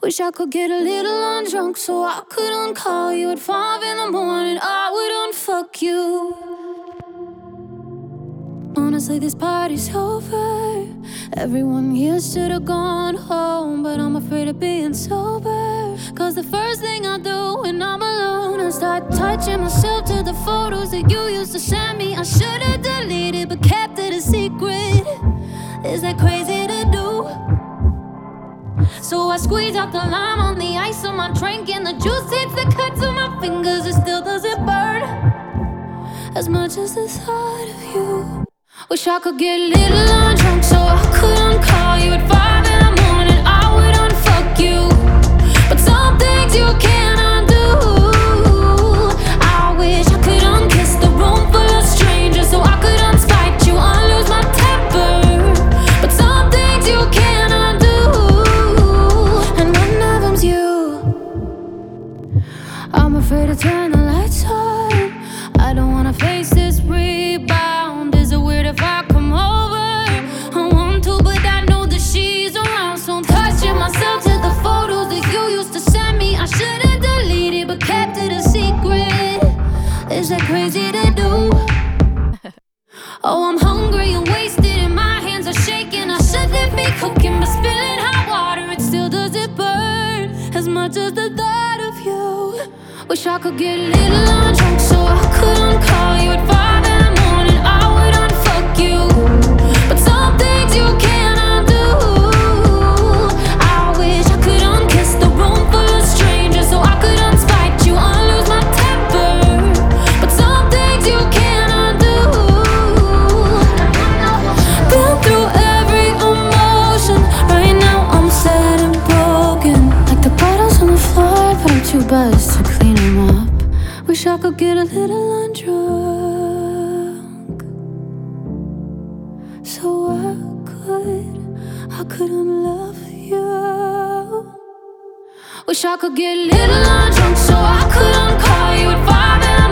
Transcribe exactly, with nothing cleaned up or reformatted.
Wish I could get a little undrunk so I could uncall you at five in the morning. I would unfuck you. Honestly, this party's over. Everyone here should have gone home, but I'm afraid of being sober. Cause the first thing I do when I'm alone is start touching myself to the photos that you used to send me. I should've deleted but kept it a secret. Is that crazy to do? So I squeeze out the lime on the ice on my drink, and the juice hits the cuts of my fingers. It still doesn't burn as much as the thought of you. Wish I could get a little undrunk so I could uncall you at five in the morning. I would unfuck you, but some things you can't undo. I wish I could unkiss the room full of strangers so I could unspite you, unlose my temper. But some things you can't undo, and one of them's you. I'm afraid to turn the lights on. I don't wanna face this rebound. Is it weird if I come over? I want to, but I know that she's around. So I'm touching myself to the photos that you used to send me. I should've deleted but kept it a secret. Is that crazy to do? Oh, I'm hungry and wasted and my hands are shaking. I shouldn't be cooking, but spilling hot water, it still doesn't burn as much as the thought of you. Wish I could get a little undrunk so I could uncall you at five in the morning. I would unfuck you, but some things you can't undo. I wish I could unkiss the room full of strangers so I could unspite you, unlose my temper. But some things you can't undo. Been through every emotion. Right now I'm sad and broken, like the bottles on the floor, but I'm too buzzed to clean them up. Wish I could get a little undrunk so I could, I could unlove you. Wish I could get a little undrunk so I could uncall you at five in the